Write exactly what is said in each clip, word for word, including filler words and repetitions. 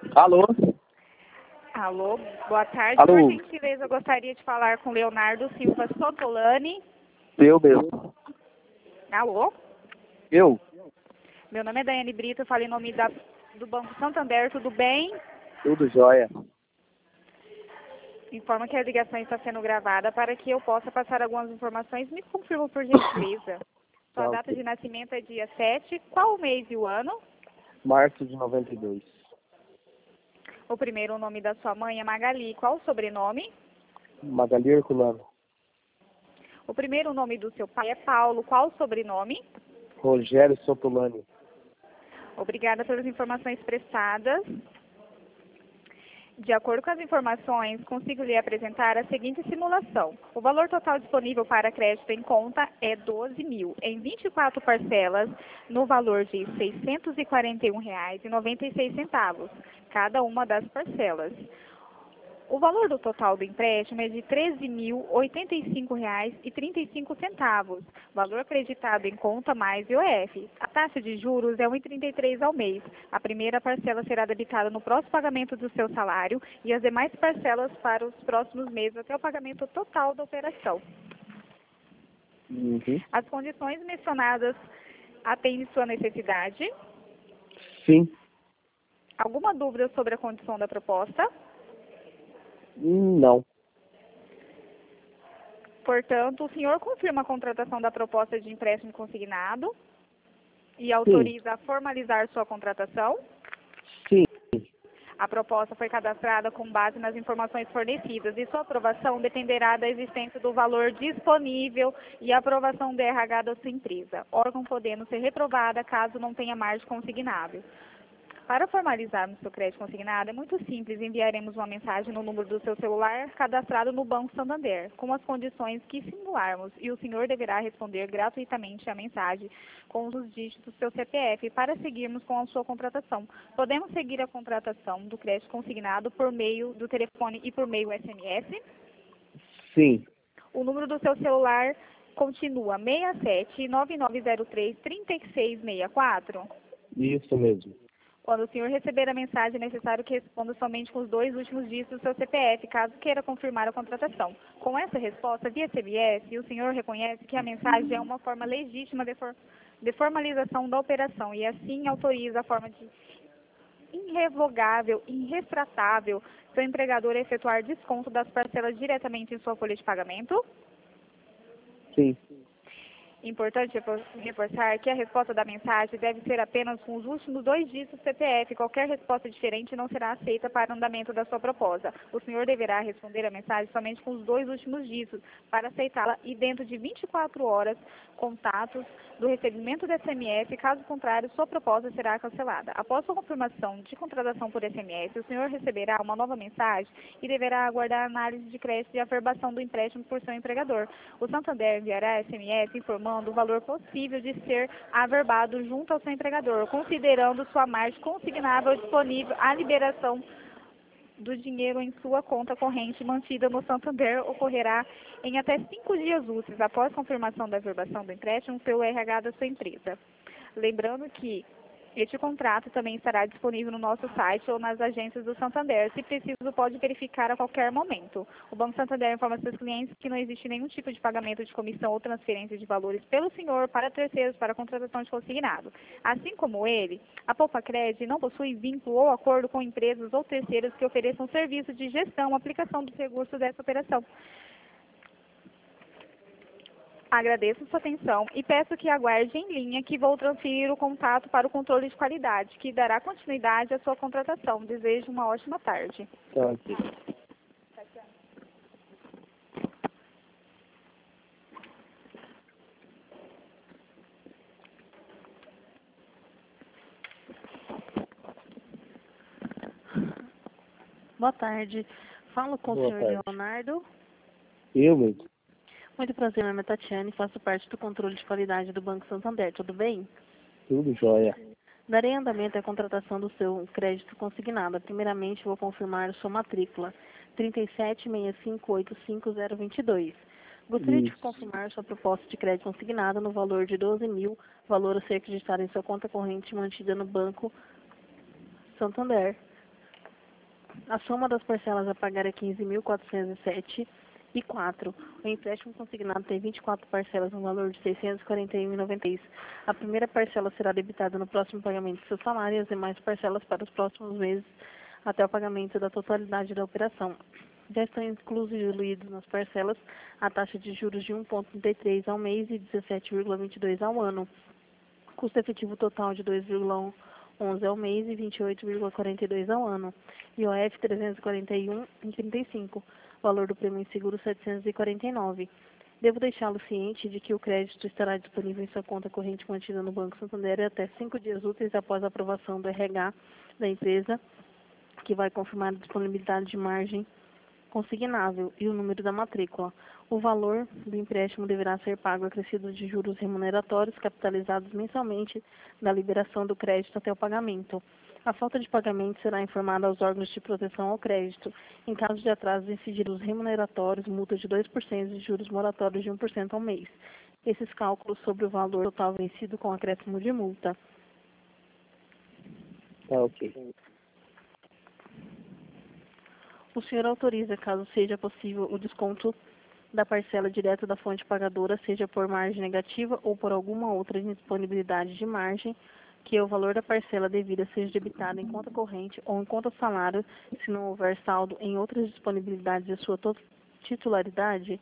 Alô? Alô, boa tarde. Alô? Por gentileza, eu gostaria de falar com Leonardo Silva Sotolani. Eu mesmo. Alô? Eu? Meu nome é Daiane Brito, eu falo em nome da, do Banco Santander, tudo bem? Tudo jóia. Informa que a ligação está sendo gravada para que eu possa passar algumas informações. Me confirma, por gentileza. Sua Tá, data ok. de nascimento é dia sete. Qual o mês e o ano? Março de noventa e dois. O primeiro nome da sua mãe é Magali. Qual o sobrenome? Magali Herculano. O primeiro nome do seu pai é Paulo. Qual o sobrenome? Rogério Sotolani. Obrigada pelas informações prestadas. De acordo com as informações, consigo lhe apresentar a seguinte simulação. O valor total disponível para crédito em conta é doze mil, em vinte e quatro parcelas, no valor de seiscentos e quarenta e um reais e noventa e seis centavos, cada uma das parcelas. O valor do total do empréstimo é de treze mil, oitenta e cinco reais e trinta e cinco centavos, valor acreditado em conta mais I O F. A taxa de juros é um vírgula trinta e três ao mês. A primeira parcela será debitada no próximo pagamento do seu salário e as demais parcelas para os próximos meses até o pagamento total da operação. Uhum. As condições mencionadas atendem sua necessidade? Sim. Alguma dúvida sobre a condição da proposta? Hum, Não. Portanto, o senhor confirma a contratação da proposta de empréstimo consignado e autoriza a formalizar sua contratação? Sim. A proposta foi cadastrada com base nas informações fornecidas e sua aprovação dependerá da existência do valor disponível e aprovação do R H da sua empresa, órgão podendo ser reprovada caso não tenha margem consignável. Para formalizarmos seu crédito consignado, é muito simples, enviaremos uma mensagem no número do seu celular cadastrado no Banco Santander, com as condições que simularmos, e o senhor deverá responder gratuitamente a mensagem com os dígitos do seu C P F para seguirmos com a sua contratação. Podemos seguir a contratação do crédito consignado por meio do telefone e por meio S M S? Sim. O número do seu celular continua seis sete nove nove zero três três seis seis quatro? Isso mesmo. Quando o senhor receber a mensagem, é necessário que responda somente com os dois últimos dígitos do seu C P F, caso queira confirmar a contratação. Com essa resposta via S M S, o senhor reconhece que a mensagem é uma forma legítima de, for de formalização da operação e assim autoriza a forma de irrevogável e irretratável seu empregador a efetuar desconto das parcelas diretamente em sua folha de pagamento? Sim. Importante reforçar que a resposta da mensagem deve ser apenas com os últimos dois dígitos do C P F. Qualquer resposta diferente não será aceita para o andamento da sua proposta. O senhor deverá responder a mensagem somente com os dois últimos dígitos para aceitá-la e dentro de vinte e quatro horas, contatos do recebimento do S M S. Caso contrário, sua proposta será cancelada. Após sua confirmação de contratação por S M S, o senhor receberá uma nova mensagem e deverá aguardar a análise de crédito e averbação do empréstimo por seu empregador. O Santander enviará S M S informando do valor possível de ser averbado junto ao seu empregador, considerando sua margem consignável disponível à liberação do dinheiro em sua conta corrente mantida no Santander ocorrerá em até cinco dias úteis após confirmação da averbação do empréstimo pelo R H da sua empresa. Lembrando que este contrato também estará disponível no nosso site ou nas agências do Santander. Se preciso, pode verificar a qualquer momento. O Banco Santander informa seus clientes que não existe nenhum tipo de pagamento de comissão ou transferência de valores pelo senhor para terceiros para a contratação de consignado. Assim como ele, a Poupa Cred não possui vínculo ou acordo com empresas ou terceiros que ofereçam serviço de gestão ou aplicação dos recursos dessa operação. Agradeço sua atenção e peço que aguarde em linha que vou transferir o contato para o controle de qualidade, que dará continuidade à sua contratação. Desejo uma ótima tarde. Tá aqui. Boa tarde. Falo com Boa o senhor tarde. Leonardo. Eu mesmo. Muito prazer, meu nome é Tatiane, faço parte do controle de qualidade do Banco Santander. Tudo bem? Tudo jóia. Darei andamento à contratação do seu crédito consignado. Primeiramente, vou confirmar sua matrícula trinta e sete seis cinco oito cinco zero dois dois. Gostaria de Isso. confirmar sua proposta de crédito consignado no valor de doze mil, valor a ser acreditado em sua conta corrente mantida no Banco Santander. A soma das parcelas a pagar é quinze mil quatrocentos e sete e quatro. O empréstimo consignado tem vinte e quatro parcelas no valor de seiscentos e quarenta e um reais e noventa centavos. A primeira parcela será debitada no próximo pagamento do seu salário e as demais parcelas para os próximos meses até o pagamento da totalidade da operação. Já estão incluídos nas parcelas a taxa de juros de um vírgula trinta e três ao mês e dezessete vírgula vinte e dois ao ano. Custo efetivo total de dois vírgula onze ao mês e vinte e oito vírgula quarenta e dois ao ano. I O F trezentos e quarenta e um vírgula trinta e cinco. Valor do prêmio em seguro setecentos e quarenta e nove. Devo deixá-lo ciente de que o crédito estará disponível em sua conta corrente mantida no Banco Santander até cinco dias úteis após a aprovação do R H da empresa, que vai confirmar a disponibilidade de margem consignável e o número da matrícula. O valor do empréstimo deverá ser pago acrescido de juros remuneratórios capitalizados mensalmente da liberação do crédito até o pagamento. A falta de pagamento será informada aos órgãos de proteção ao crédito. Em caso de atraso, incidir os remuneratórios, multa de dois por cento e juros moratórios de um por cento ao mês. Esses cálculos sobre o valor total vencido com acréscimo de multa. Tá, ok. O senhor autoriza, caso seja possível, o desconto da parcela direta da fonte pagadora, seja por margem negativa ou por alguma outra indisponibilidade de margem, que o valor da parcela devida seja debitado em conta corrente ou em conta salário, se não houver saldo em outras disponibilidades de sua titularidade?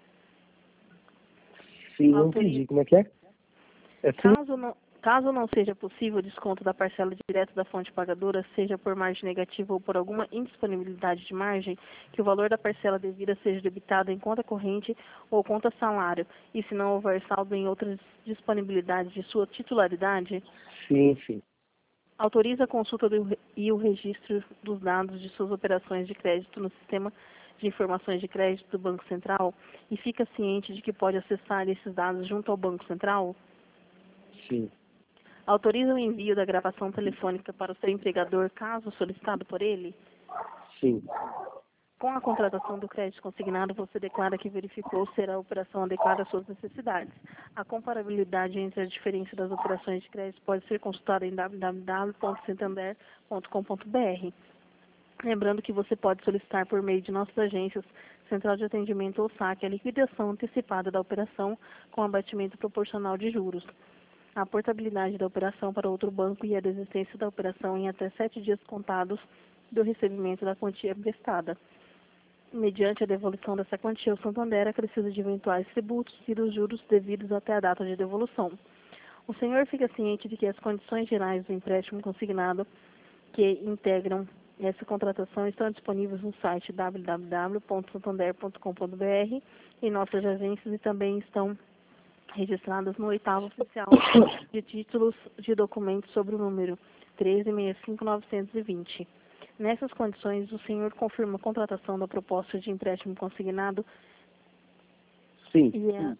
Sim, não Autoriza. entendi. Como é que é? É sim. Caso não, caso não seja possível o desconto da parcela direta da fonte pagadora, seja por margem negativa ou por alguma indisponibilidade de margem, que o valor da parcela devida seja debitado em conta corrente ou conta salário, e se não houver saldo em outras disponibilidades de sua titularidade? Sim, sim. Autoriza a consulta do, e o registro dos dados de suas operações de crédito no sistema de informações de crédito do Banco Central e fica ciente de que pode acessar esses dados junto ao Banco Central? Sim. Autoriza o envio da gravação telefônica para o seu empregador, caso solicitado por ele? Sim. Com a contratação do crédito consignado, você declara que verificou ser a operação adequada às suas necessidades. A comparabilidade entre a diferença das operações de crédito pode ser consultada em w w w ponto santander ponto com ponto b r. Lembrando que você pode solicitar por meio de nossas agências, Central de Atendimento ou saque, a liquidação antecipada da operação com abatimento proporcional de juros, a portabilidade da operação para outro banco e a desistência da operação em até sete dias contados do recebimento da quantia prestada. Mediante a devolução dessa quantia, o Santander acrescido de eventuais tributos e dos juros devidos até a data de devolução. O senhor fica ciente de que as condições gerais do empréstimo consignado que integram essa contratação estão disponíveis no site w w w ponto santander ponto com ponto b r em nossas agências e também estão registradas no oitavo oficial de títulos de documentos sobre o número treze sessenta e cinco novecentos e vinte. Nessas condições, o senhor confirma a contratação da proposta de empréstimo consignado? Sim. E é,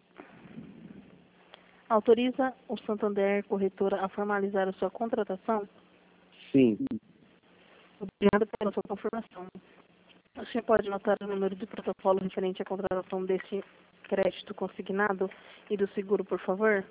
autoriza o Santander Corretora a formalizar a sua contratação? Sim. Obrigada pela sua confirmação. O senhor pode anotar o número de protocolo referente à contratação deste crédito consignado e do seguro, por favor?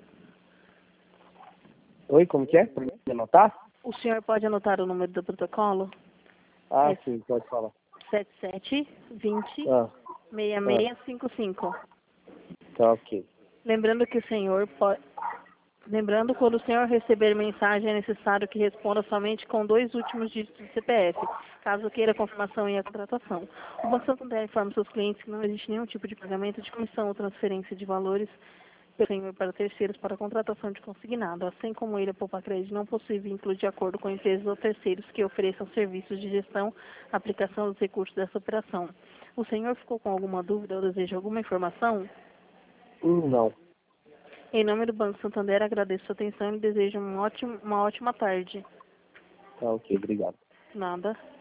Oi, como que é? Pra me anotar? O senhor pode anotar o número do protocolo? Ah, É sim, pode falar. sete sete dois zero Ah, seis seis cinco cinco. tá, ok. Lembrando que o senhor pode... Lembrando, quando o senhor receber mensagem, é necessário que responda somente com dois últimos dígitos do C P F, caso queira confirmação em a contratação. O Banco Santander informa seus clientes que não existe nenhum tipo de pagamento de comissão ou transferência de valores pelo senhor para terceiros para a contratação de consignado, assim como ele, a Poupa Crédito, não possui vínculo de acordo com empresas ou terceiros que ofereçam serviços de gestão, aplicação dos recursos dessa operação. O senhor ficou com alguma dúvida ou deseja alguma informação? Hum, não. Em nome do Banco Santander, agradeço a atenção e desejo um ótimo, uma ótima tarde. Tá, ok, obrigado. Nada.